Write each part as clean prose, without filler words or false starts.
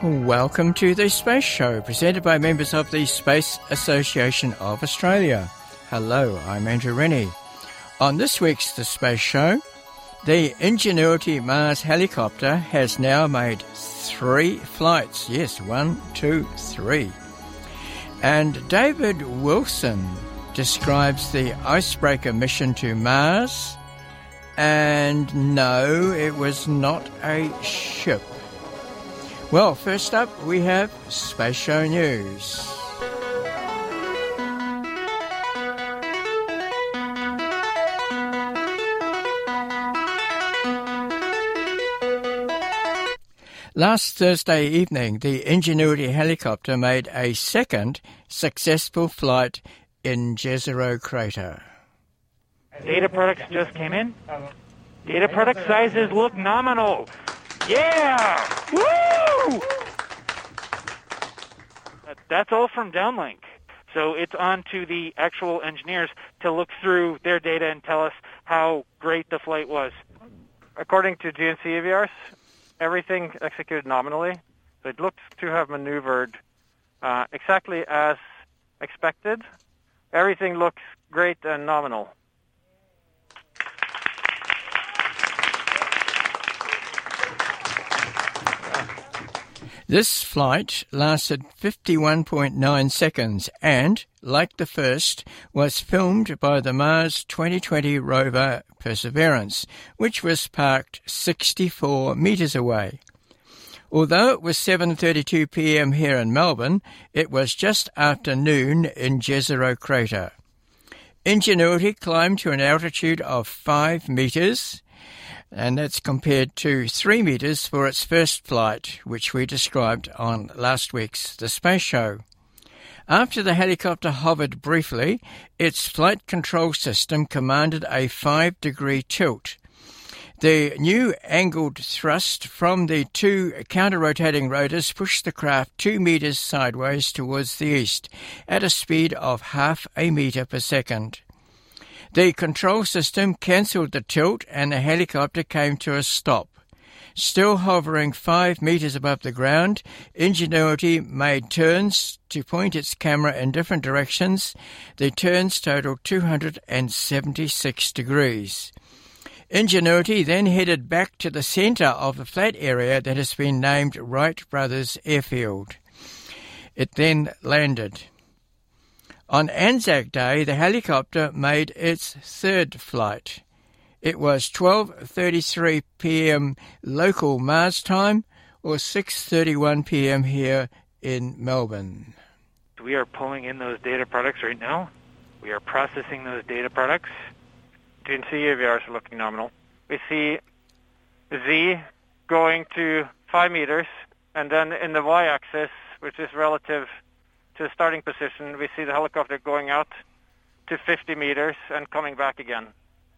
Welcome to the Space Show, presented by members of the Space Association of Australia. Hello, I'm Andrew Rennie. On this week's The Space Show, the Ingenuity Mars helicopter has now made 3 flights. Yes, 1, 2, 3. And David Wilson describes the Icebreaker mission to Mars. And no, it was not a ship. Well, first up, we have Space Show News. Last Thursday evening, the Ingenuity helicopter made a second successful flight in Jezero Crater. Data products just came in. Data product sizes look nominal. Yeah! Woo! That's all from Downlink. So it's on to the actual engineers to look through their data and tell us how great the flight was. According to GNC Aviars, everything executed nominally. So it looks to have maneuvered exactly as expected. Everything looks great and nominal. This flight lasted 51.9 seconds and, like the first, was filmed by the Mars 2020 rover Perseverance, which was parked 64 metres away. Although it was 7:32 p.m. here in Melbourne, it was just after noon in Jezero Crater. Ingenuity climbed to an altitude of 5 metres, and that's compared to 3 metres for its first flight, which we described on last week's The Space Show. After the helicopter hovered briefly, its flight control system commanded a 5-degree tilt. The new angled thrust from the 2 counter-rotating rotors pushed the craft 2 metres sideways towards the east at a speed of half a metre per second. The control system cancelled the tilt and the helicopter came to a stop. Still hovering 5 metres above the ground, Ingenuity made turns to point its camera in different directions. The turns totaled 276 degrees. Ingenuity then headed back to the centre of the flat area that has been named Wright Brothers Airfield. It then landed. On Anzac Day, the helicopter made its third flight. It was 12:33 p.m. local Mars time, or 6:31 p.m. here in Melbourne. We are pulling in those data products right now. We are processing those data products. GNC Aviars are looking nominal. We see Z going to 5 meters, and then in the y-axis, which is relative to the starting position, we see the helicopter going out to 50 meters and coming back again.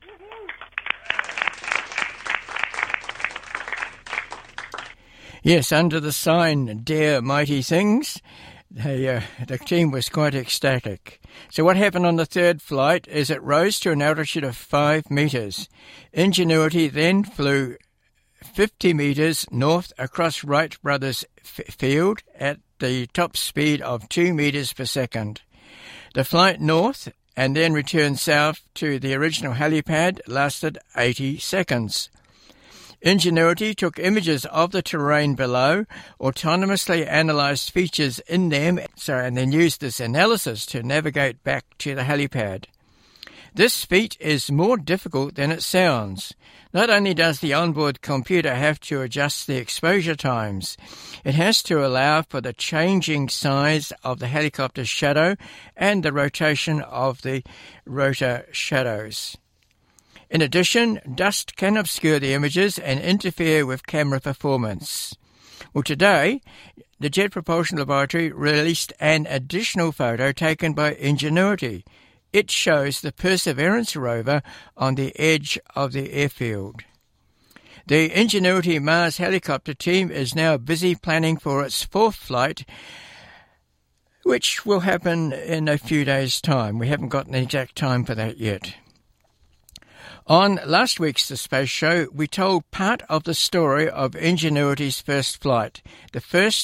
Yes, under the sign, Dare Mighty Things, the team was quite ecstatic. So what happened on the third flight is it rose to an altitude of 5 metres. Ingenuity then flew 50 metres north across Wright Brothers Field at the top speed of 2 metres per second. The flight north and then return south to the original helipad lasted 80 seconds. Ingenuity took images of the terrain below, autonomously analysed features in them, and then used this analysis to navigate back to the helipad. This feat is more difficult than it sounds. Not only does the onboard computer have to adjust the exposure times, it has to allow for the changing size of the helicopter's shadow and the rotation of the rotor shadows. In addition, dust can obscure the images and interfere with camera performance. Well, today, the Jet Propulsion Laboratory released an additional photo taken by Ingenuity. It shows the Perseverance rover on the edge of the airfield. The Ingenuity Mars helicopter team is now busy planning for its fourth flight, which will happen in a few days' time. We haven't got an exact time for that yet. On last week's The Space Show, we told part of the story of Ingenuity's first flight. The first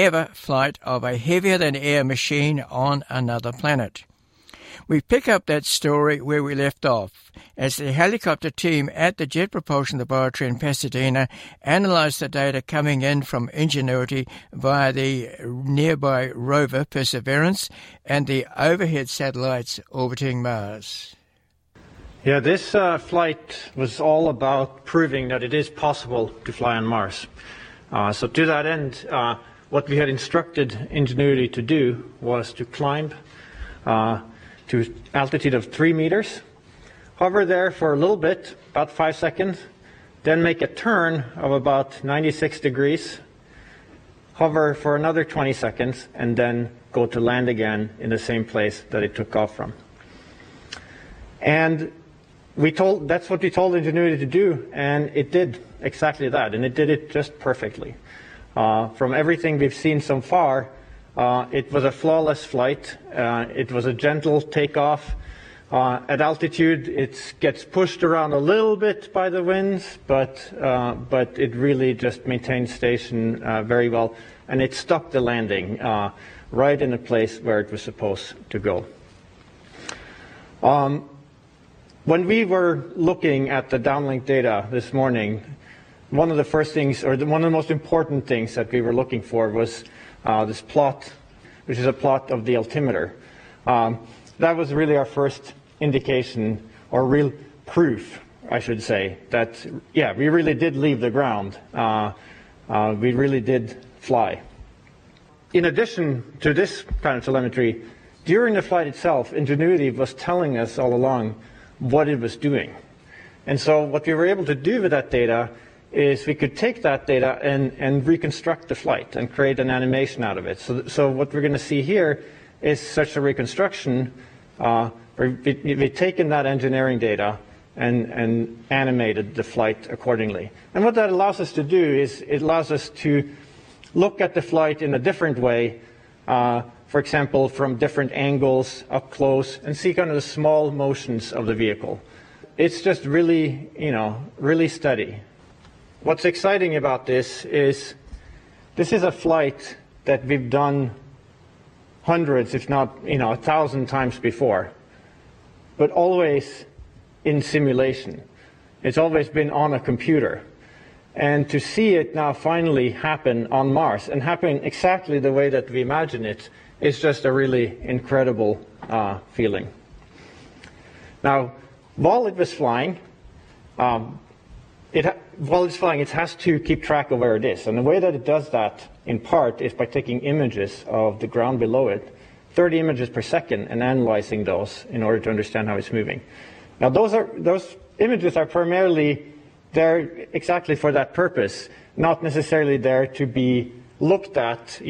ever flight of a heavier-than-air machine on another planet. We pick up that story where we left off, as the helicopter team at the Jet Propulsion Laboratory in Pasadena analysed the data coming in from Ingenuity via the nearby rover Perseverance and the overhead satellites orbiting Mars. Yeah, this flight was all about proving that it is possible to fly on Mars. So to that end, what we had instructed Ingenuity to do was to climb to altitude of 3 meters, hover there for a little bit, about 5 seconds, then make a turn of about 96 degrees, hover for another 20 seconds, and then go to land again in the same place that it took off from. And that's what we told Ingenuity to do, and it did exactly that, and it did it just perfectly. From everything we've seen so far, it was a flawless flight. It was a gentle takeoff. At altitude, it gets pushed around a little bit by the winds, but it really just maintained station very well, and it stuck the landing right in the place where it was supposed to go. When we were looking at the downlink data this morning, one of the first things, or one of the most important things that we were looking for was this plot, which is a plot of the altimeter. That was really our first indication, or real proof, I should say, that, yeah, we really did leave the ground. We really did fly. In addition to this kind of telemetry, during the flight itself, Ingenuity was telling us all along what it was doing. And so what we were able to do with that data is we could take that data and reconstruct the flight and create an animation out of it. So what we're going to see here is such a reconstruction where we've taken that engineering data and animated the flight accordingly. And what that allows us to do is it allows us to look at the flight in a different way, for example, from different angles, up close, and see kind of the small motions of the vehicle. It's just really, really steady. What's exciting about this is a flight that we've done hundreds, if not 1,000 times before, but always in simulation. It's always been on a computer. And to see it now finally happen on Mars and happen exactly the way that we imagine it is just a really incredible feeling. Now, while it was flying, it has to keep track of where it is. And the way that it does that, in part, is by taking images of the ground below it, 30 images per second, and analyzing those in order to understand how it's moving. Now, those images are primarily there exactly for that purpose, not necessarily there to be looked at,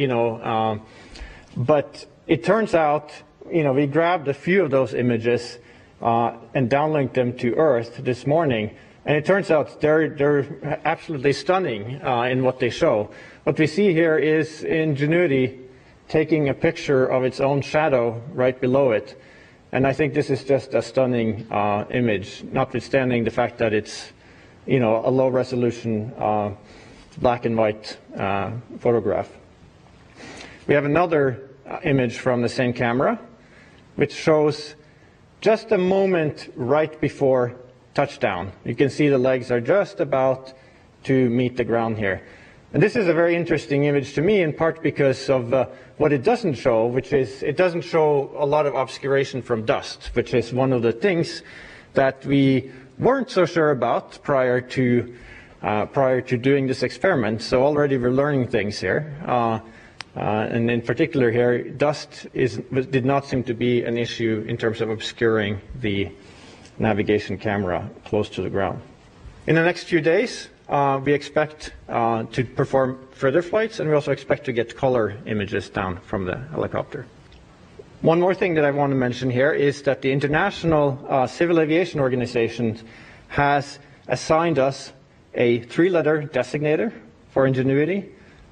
but it turns out, we grabbed a few of those images and downlinked them to Earth this morning. And it turns out they're absolutely stunning in what they show. What we see here is Ingenuity taking a picture of its own shadow right below it. And I think this is just a stunning image, notwithstanding the fact that it's, a low-resolution black and white photograph. We have another image from the same camera, which shows just a moment right before touchdown. You can see the legs are just about to meet the ground here. And this is a very interesting image to me, in part because of what it doesn't show, which is it doesn't show a lot of obscuration from dust, which is one of the things that we weren't so sure about prior to doing this experiment. So already we're learning things here. And in particular here, dust did not seem to be an issue in terms of obscuring the navigation camera close to the ground. In the next few days, we expect to perform further flights, and we also expect to get color images down from the helicopter. One more thing that I want to mention here is that the International Civil Aviation Organization has assigned us a 3-letter designator for Ingenuity,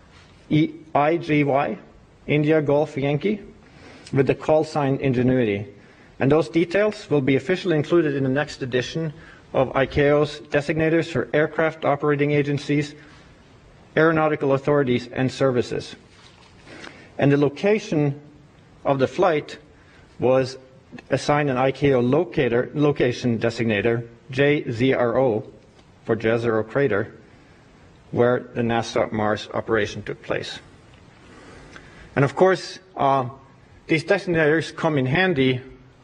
IGY, India Golf Yankee, with the call sign Ingenuity. And those details will be officially included in the next edition of ICAO's designators for aircraft operating agencies, aeronautical authorities, and services. And the location of the flight was assigned an ICAO location designator, JZRO, for Jezero Crater, where the NASA Mars operation took place. And of course, these designators come in handy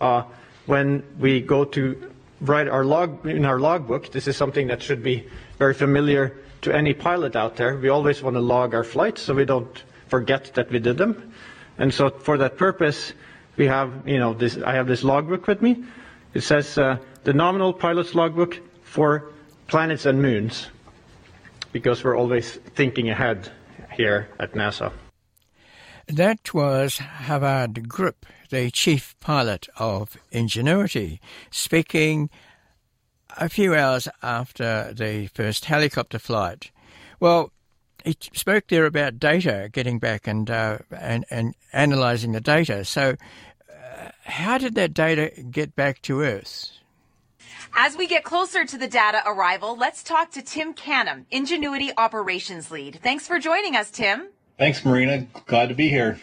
when we go to write our logbook. This is something that should be very familiar to any pilot out there. We always want to log our flights so we don't forget that we did them. And so for that purpose, we have, I have this logbook with me. It says the nominal pilot's logbook for planets and moons, because we're always thinking ahead here at NASA. That was Havard Grip, the chief pilot of Ingenuity, speaking a few hours after the first helicopter flight. Well, he spoke there about data, getting back and analysing the data. So how did that data get back to Earth? As we get closer to the data arrival, let's talk to Tim Canham, Ingenuity Operations Lead. Thanks for joining us, Tim. Thanks, Marina. Glad to be here.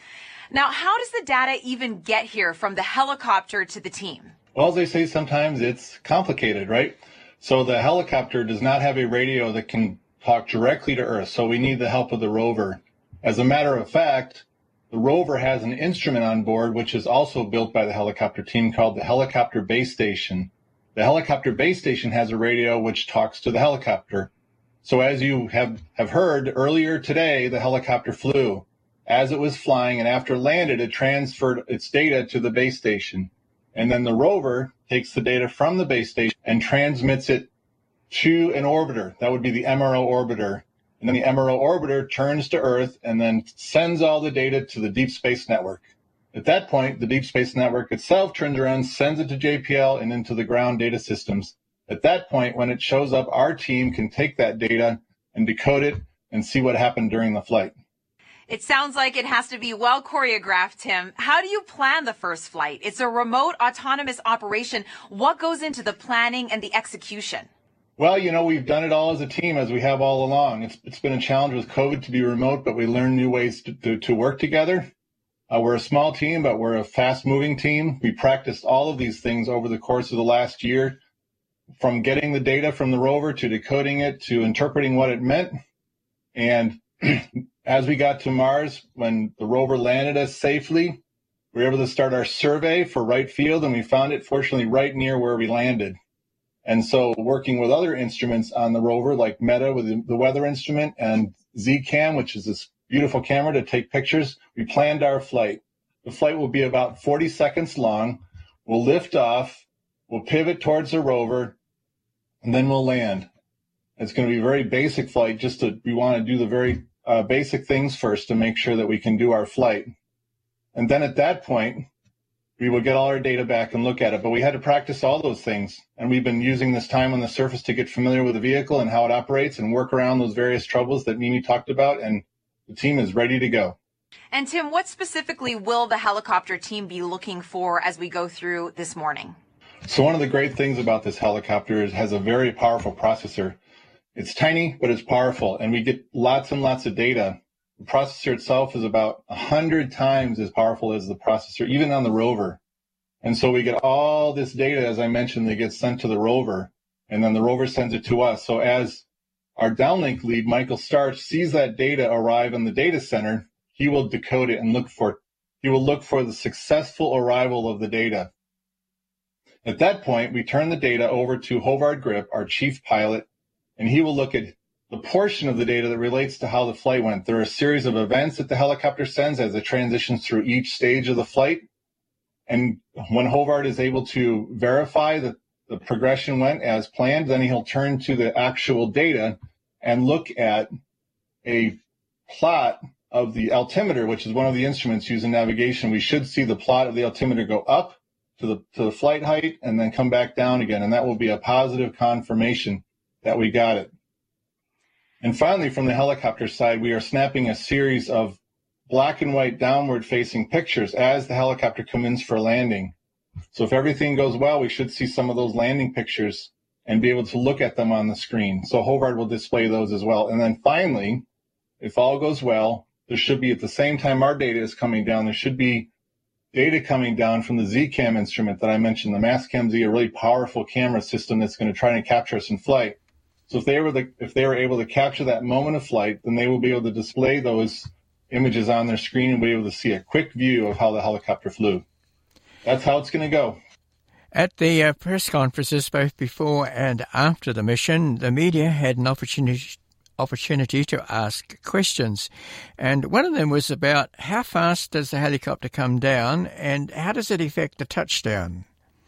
Now, how does the data even get here from the helicopter to the team? Well, as they say, sometimes it's complicated, right? So the helicopter does not have a radio that can talk directly to Earth, so we need the help of the rover. As a matter of fact, the rover has an instrument on board, which is also built by the helicopter team, called the Helicopter Base Station. The Helicopter Base Station has a radio which talks to the helicopter. So as you have heard earlier today, the helicopter flew. As it was flying and after landed, it transferred its data to the base station. And then the rover takes the data from the base station and transmits it to an orbiter. That would be the MRO orbiter. And then the MRO orbiter turns to Earth and then sends all the data to the Deep Space Network. At that point, the Deep Space Network itself turns around, sends it to JPL and into the ground data systems. At that point, when it shows up, our team can take that data and decode it and see what happened during the flight. It sounds like it has to be well choreographed, Tim. How do you plan the first flight? It's a remote autonomous operation. What goes into the planning and the execution? Well, we've done it all as a team, as we have all along. It's been a challenge with COVID to be remote, but we learned new ways to work together. We're a small team, but we're a fast-moving team. We practiced all of these things over the course of the last year, from getting the data from the rover to decoding it to interpreting what it meant. And as we got to Mars, when the rover landed us safely, we were able to start our survey for Wright Field, and we found it, fortunately, right near where we landed. And so working with other instruments on the rover, like META with the weather instrument and ZCam, which is this beautiful camera to take pictures, we planned our flight. The flight will be about 40 seconds long. We'll lift off, we'll pivot towards the rover, and then we'll land. It's going to be a very basic flight. We want to do the very basic things first to make sure that we can do our flight. And then at that point, we will get all our data back and look at it. But we had to practice all those things. And we've been using this time on the surface to get familiar with the vehicle and how it operates and work around those various troubles that Mimi talked about. And the team is ready to go. And Tim, what specifically will the helicopter team be looking for as we go through this morning? So one of the great things about this helicopter is it has a very powerful processor. It's tiny, but it's powerful, and we get lots and lots of data. The processor itself is about 100 times as powerful as the processor, even on the rover. And so we get all this data, as I mentioned, that gets sent to the rover, and then the rover sends it to us. So as our downlink lead, Michael Starch, sees that data arrive in the data center, he will decode it and look for the successful arrival of the data. At that point, we turn the data over to Havard Grip, our chief pilot, and he will look at the portion of the data that relates to how the flight went. There are a series of events that the helicopter sends as it transitions through each stage of the flight. And when Havard is able to verify that the progression went as planned, then he'll turn to the actual data and look at a plot of the altimeter, which is one of the instruments used in navigation. We should see the plot of the altimeter go up to the flight height and then come back down again. And that will be a positive confirmation that we got it. And finally, from the helicopter side, we are snapping a series of black and white downward facing pictures as the helicopter comes in for landing. So if everything goes well, we should see some of those landing pictures and be able to look at them on the screen. So Havard will display those as well. And then finally, if all goes well, there should be, at the same time our data is coming down, there should be data coming down from the ZCam instrument that I mentioned, the Mastcam Z, a really powerful camera system that's going to try and capture us in flight. So if they were able to capture that moment of flight, then they will be able to display those images on their screen and be able to see a quick view of how the helicopter flew. That's how it's going to go. At the press conferences, both before and after the mission, the media had an opportunity to ask questions. And one of them was about how fast does the helicopter come down and how does it affect the touchdown?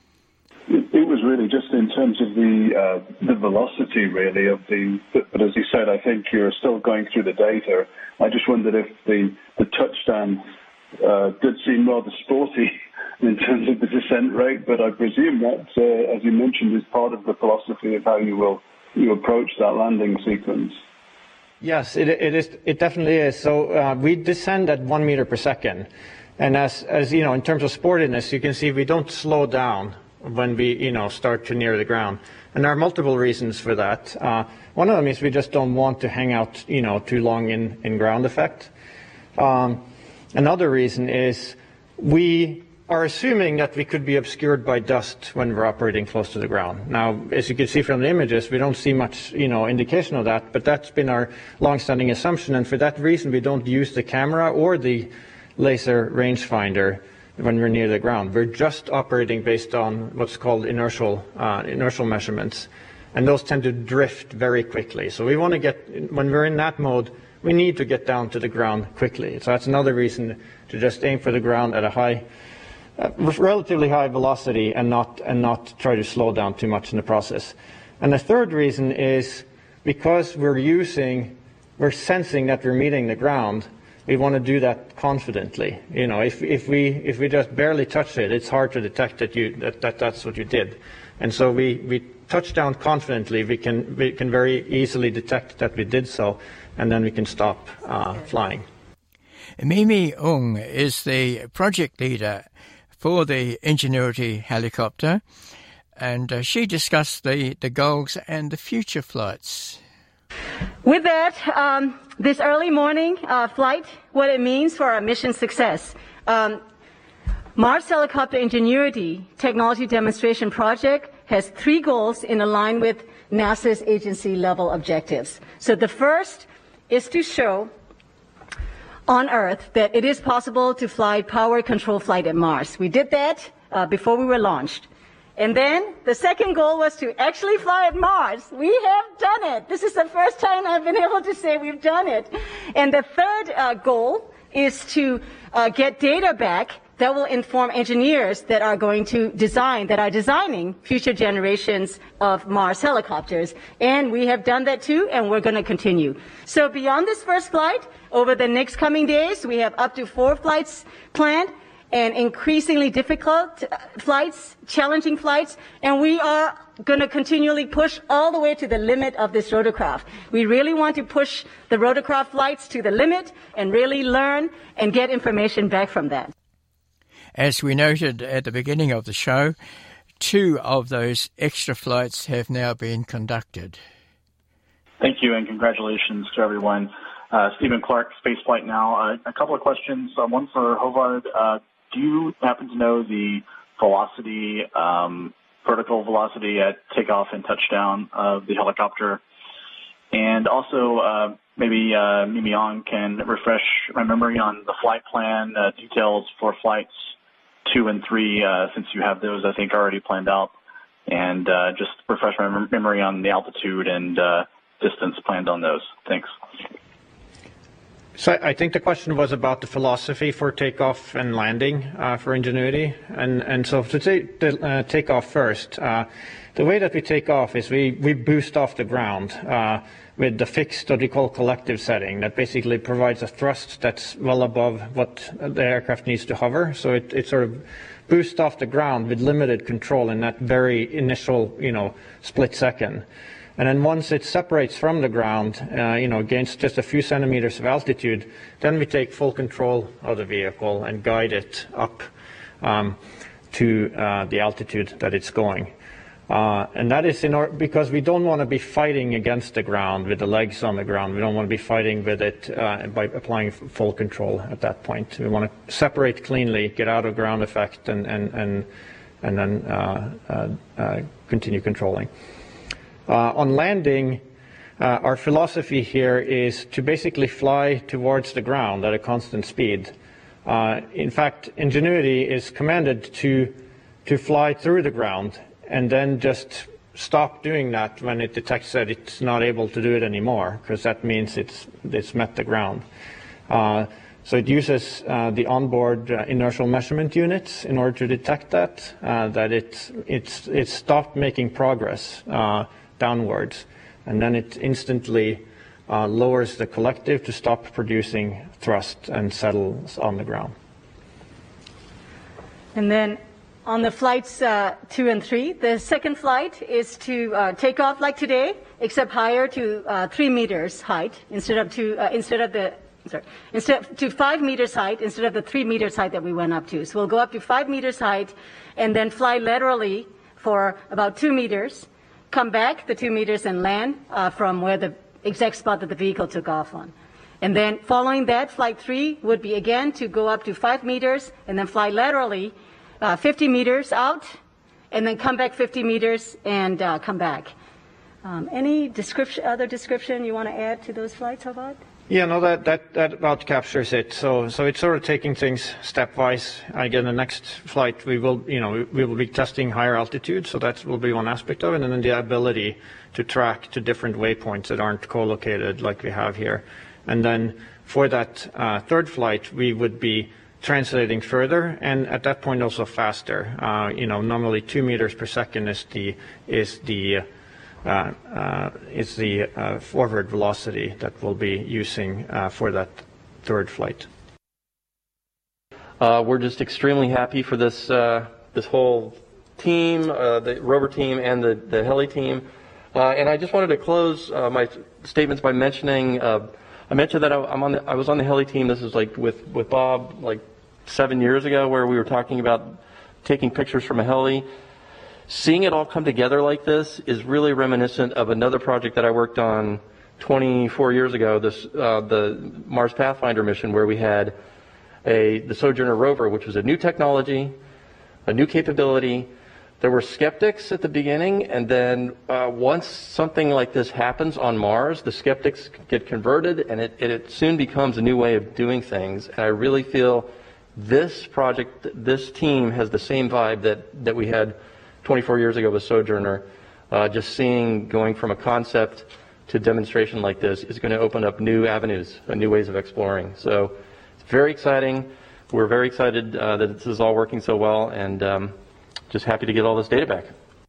It was really just in terms of the velocity, really, of but as you said, I think you're still going through the data. I just wondered if the touchdown did seem rather sporty in terms of the descent rate, but I presume that, as you mentioned, is part of the philosophy of how you approach that landing sequence. Yes, it is. It definitely is. So we descend at 1 meter per second, and as you know, in terms of sportiness, you can see we don't slow down when we start to near the ground, and there are multiple reasons for that. One of them is we just don't want to hang out too long in ground effect. Another reason is we are assuming that we could be obscured by dust when we're operating close to the ground. Now, as you can see from the images, we don't see much, indication of that, but that's been our long-standing assumption, and for that reason, we don't use the camera or the laser rangefinder when we're near the ground. We're just operating based on what's called inertial measurements, and those tend to drift very quickly. So we want to when we're in that mode, we need to get down to the ground quickly. So that's another reason to just aim for the ground at a relatively high velocity and not try to slow down too much in the process. And the third reason is because we're sensing that we're meeting the ground, we want to do that confidently. If we just barely touch it, it's hard to detect that that's what you did. And so we touch down confidently. We can very easily detect that we did so, and then we can stop flying. Mimi Ung is the project leader for the Ingenuity helicopter, and she discussed the goals and the future flights. With that, this early morning flight, what it means for our mission success. Mars Helicopter Ingenuity Technology Demonstration Project has 3 goals in line with NASA's agency-level objectives. So the first is to show on Earth that it is possible to fly power-controlled flight at Mars. We did that before we were launched. And then the second goal was to actually fly at Mars. We have done it. This is the first time I've been able to say we've done it. And the third goal is to get data back that will inform engineers that are designing future generations of Mars helicopters. And we have done that too, and we're going to continue. So beyond this first flight, over the next coming days, we have up to 4 flights planned, and increasingly difficult flights, challenging flights, and we are going to continually push all the way to the limit of this rotorcraft. We really want to push the rotorcraft flights to the limit and really learn and get information back from that. As we noted at the beginning of the show, 2 of those extra flights have now been conducted. Thank you, and congratulations to everyone. Stephen Clark, Spaceflight Now. A couple of questions. One for Håvard. Do you happen to know the velocity, vertical velocity at takeoff and touchdown of the helicopter? And also, maybe Mimi Ung can refresh my memory on the flight plan details for flights 2 and 3, since you have those, I think, already planned out. And just refresh my memory on the altitude and distance planned on those. Thanks. So I think the question was about the philosophy for takeoff and landing for Ingenuity. And so to take off first, the way that we take off is we boost off the ground with the fixed, what we call collective setting, that basically provides a thrust that's well above what the aircraft needs to hover. So it sort of boosts off the ground with limited control in that very initial, split second. And then once it separates from the ground, against just a few centimeters of altitude, then we take full control of the vehicle and guide it up to the altitude that it's going. And that is because we don't want to be fighting against the ground with the legs on the ground. We don't want to be fighting with it by applying full control at that point. We want to separate cleanly, get out of ground effect, and then continue controlling. On landing, our philosophy here is to basically fly towards the ground at a constant speed. In fact, Ingenuity is commanded to fly through the ground and then just stop doing that when it detects that it's not able to do it anymore, because that means it's met the ground. So it uses the onboard inertial measurement units in order to detect that it's stopped making progress downwards, and then it instantly lowers the collective to stop producing thrust and settles on the ground. And then on the flights 2 and 3, the second flight is to take off like today, except higher to 3 meters height instead to 5 meters height instead of the 3 meters height that we went up to. So we'll go up to 5 meters height and then fly laterally for about 2 meters, come back the 2 meters and land from where the exact spot that the vehicle took off on. And then following that, flight 3 would be again to go up to 5 meters and then fly laterally 50 meters out, and then come back 50 meters and come back. Any other description you want to add to those flights, Håvard? Yeah, no, that about captures it. So it's sort of taking things stepwise. Again, the next flight we will be testing higher altitude, so that will be one aspect of it, and then the ability to track to different waypoints that aren't co-located like we have here. And then for that third flight, we would be translating further, and at that point also faster. Normally 2 meters per second is the forward velocity that we'll be using for that third flight. We're just extremely happy for this whole team, the rover team and the heli team. And I just wanted to close my statements by mentioning. I mentioned that I was on the heli team. This is like with Bob, like 7 years ago, where we were talking about taking pictures from a heli. Seeing it all come together like this is really reminiscent of another project that I worked on 24 years ago, the Mars Pathfinder mission, where we had the Sojourner rover, which was a new technology, a new capability. There were skeptics at the beginning, and then once something like this happens on Mars, the skeptics get converted, and it soon becomes a new way of doing things. And I really feel this project, this team has the same vibe that we had 24 years ago with Sojourner. Just seeing going from a concept to demonstration like this is going to open up new avenues, new ways of exploring. So it's very exciting. We're very excited that this is all working so well, and just happy to get all this data back.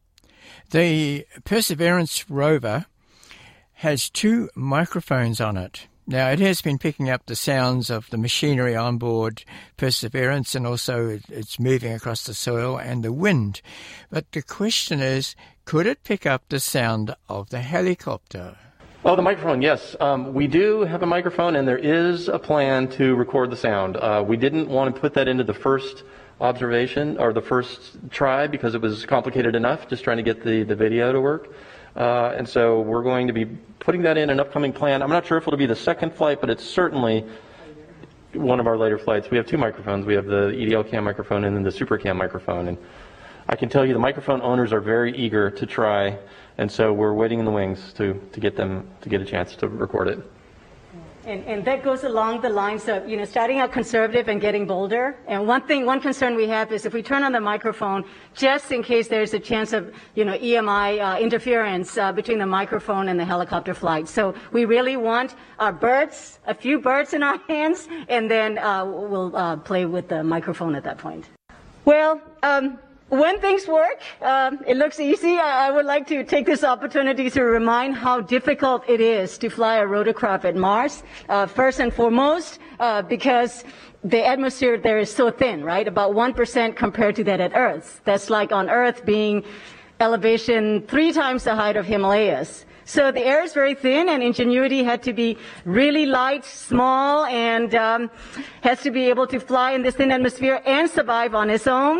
The Perseverance rover has 2 microphones on it. Now, it has been picking up the sounds of the machinery on board Perseverance, and also it's moving across the soil and the wind. But the question is, could it pick up the sound of the helicopter? Oh, the microphone, yes. We do have a microphone, and there is a plan to record the sound. We didn't want to put that into the first observation or the first try because it was complicated enough just trying to get the video to work. And so we're going to be putting that in an upcoming plan. I'm not sure if it'll be the second flight, but it's certainly one of our later flights. We have 2 microphones. We have the EDL cam microphone and then the super cam microphone. And I can tell you the microphone owners are very eager to try, and so we're waiting in the wings to get them to get a chance to record it. And that goes along the lines of, starting out conservative and getting bolder. And one concern we have is if we turn on the microphone, just in case there's a chance of, EMI interference between the microphone and the helicopter flight. So we really want a few birds in our hands, and then we'll play with the microphone at that point. Well, when things work, it looks easy. I would like to take this opportunity to remind how difficult it is to fly a rotorcraft at Mars. First and foremost, because the atmosphere there is so thin, right? About 1% compared to that at Earth. That's like on Earth being elevation 3 times the height of Himalayas. So the air is very thin, and Ingenuity had to be really light, small, and has to be able to fly in this thin atmosphere and survive on its own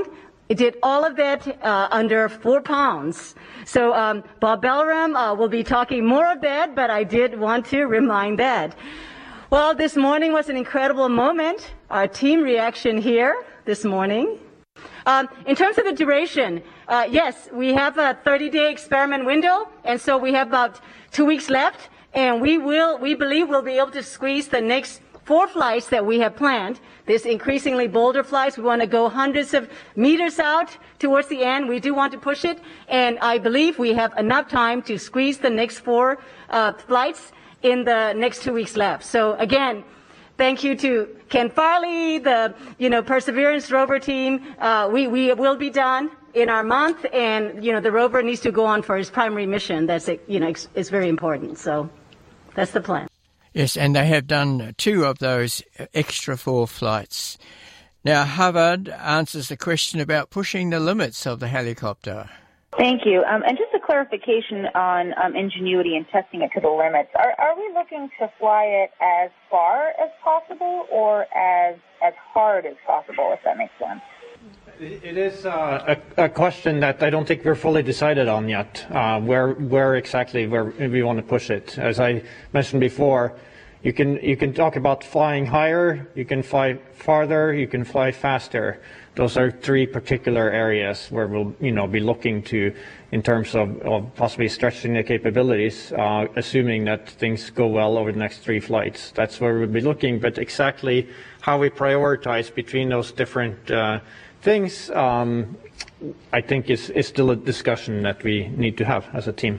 It did all of that under 4 pounds. So Bob Belram will be talking more of that, but I did want to remind that. Well, this morning was an incredible moment. Our team reaction here this morning. In terms of the duration, yes, we have a 30-day experiment window, and so we have about 2 weeks left, and we believe we'll be able to squeeze the next 4 flights that we have planned. This increasingly bolder flights, we want to go hundreds of meters out towards the end. We do want to push it, and I believe we have enough time to squeeze the next 4 flights in the next 2 weeks left. So again, thank you to Ken Farley, the Perseverance rover team. We will be done in our month, and the rover needs to go on for his primary mission. That's it's very important. So that's the plan. Yes, and they have done 2 of those extra 4 flights. Now, Havard answers the question about pushing the limits of the helicopter. Thank you. And just a clarification on Ingenuity and testing it to the limits. Are we looking to fly it as far as possible or as hard as possible, if that makes sense? It is a question that I don't think we're fully decided on yet, where exactly we want to push it. As I mentioned before, you can talk about flying higher, you can fly farther, you can fly faster. Those are 3 particular areas where we'll be looking to in terms of possibly stretching the capabilities, assuming that things go well over the next 3 flights. That's where we'll be looking, but exactly how we prioritize between those different things, I think is still a discussion that we need to have as a team.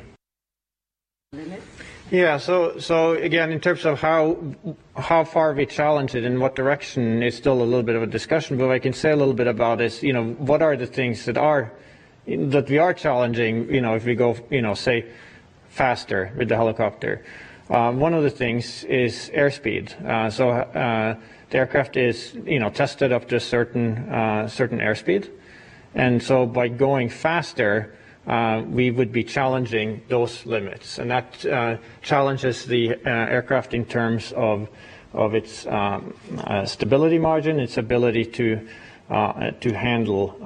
Yeah, so again, in terms of how far we challenge it and what direction is still a little bit of a discussion, but what I can say a little bit about is, what are the things that we are challenging, if we go, say, faster with the helicopter. One of the things is airspeed. The aircraft is, tested up to a certain airspeed, and so by going faster, we would be challenging those limits, and that challenges the aircraft in terms of its stability margin, its ability to handle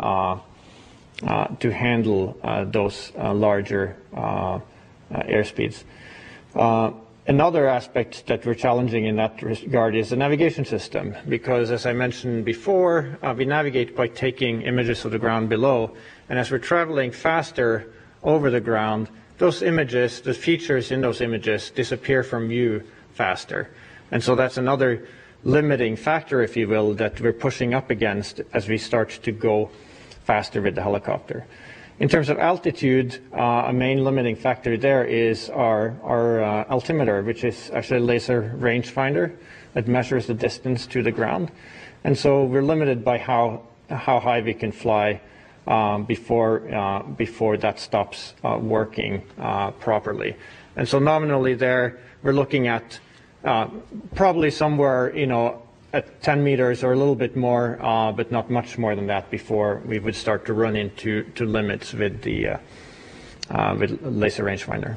those larger airspeeds. Another aspect that we're challenging in that regard is the navigation system, because as I mentioned before, we navigate by taking images of the ground below, and as we're traveling faster over the ground, those images, the features in those images disappear from view faster. And so that's another limiting factor, if you will, that we're pushing up against as we start to go faster with the helicopter. In terms of altitude, a main limiting factor there is our altimeter, which is actually a laser rangefinder that measures the distance to the ground. And so we're limited by how high we can fly before that stops working properly. And so nominally there, we're looking at probably somewhere, at 10 meters or a little bit more, but not much more than that before we would start to run into limits with the laser rangefinder.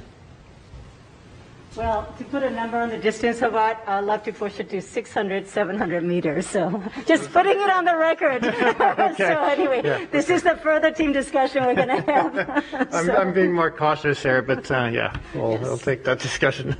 Well, to put a number on the distance of it, I'd love to push it to 600, 700 meters. So just putting it on the record. Okay. So anyway, This is the further team discussion we're going to have. I'm being more cautious here, but we'll take that discussion.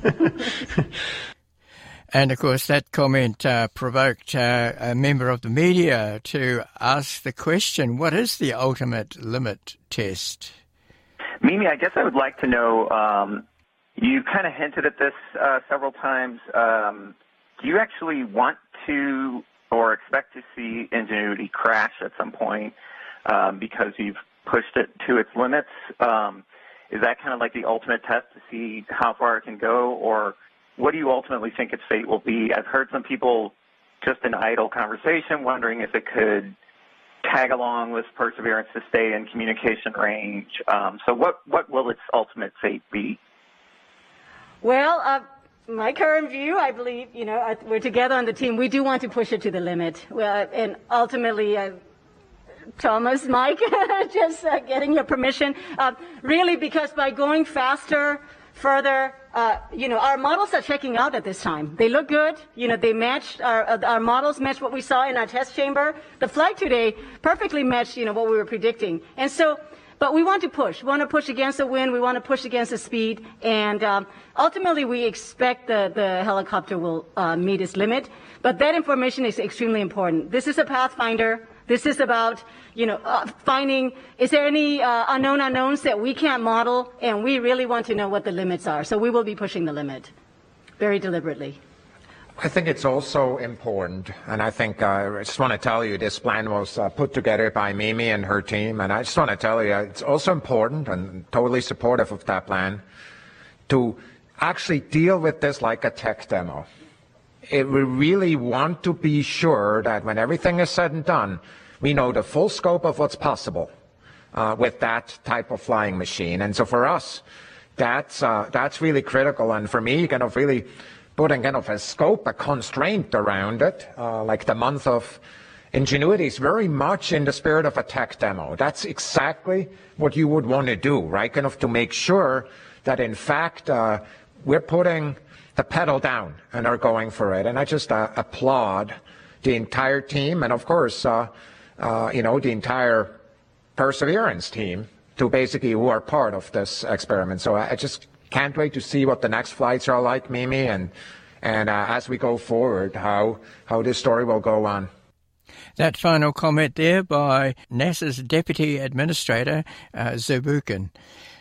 And, of course, that comment provoked a member of the media to ask the question, what is the ultimate limit test? Mimi, I guess I would like to know, you kind of hinted at this several times. Do you actually want to or expect to see Ingenuity crash at some point because you've pushed it to its limits? Is that kind of like the ultimate test to see how far it can go, or what do you ultimately think its fate will be? I've heard some people just in idle conversation wondering if it could tag along with Perseverance to stay in communication range. So what will its ultimate fate be? Well, my current view, I believe, we're together on the team. We do want to push it to the limit. Well, and ultimately, Thomas, Mike, just getting your permission. Really, because by going faster, further, our models are checking out at this time. They look good. They matched our models matched what we saw in our test chamber. The flight today perfectly matched, what we were predicting. And so, but we want to push. We want to push against the wind. We want to push against the speed. And ultimately, we expect the helicopter will meet its limit. But that information is extremely important. This is a pathfinder. This is about, finding, is there any unknown unknowns that we can't model? And we really want to know what the limits are. So we will be pushing the limit very deliberately. I think it's also important, and I think I just want to tell you this plan was put together by Mimi and her team, and I just want to tell you it's also important and totally supportive of that plan to actually deal with this like a tech demo. We really want to be sure that when everything is said and done, we know the full scope of what's possible with that type of flying machine. And so for us, that's really critical, and for me, kind of really putting kind of a scope, a constraint around it, like the month of Ingenuity is very much in the spirit of a tech demo. That's exactly what you would want to do, right? Kind of to make sure that in fact we're putting the pedal down and are going for it. And I just applaud the entire team and of course, the entire Perseverance team who are part of this experiment. So I just can't wait to see what the next flights are like, Mimi, and as we go forward, how this story will go on. That final comment there by NASA's Deputy Administrator, Zurbuchen.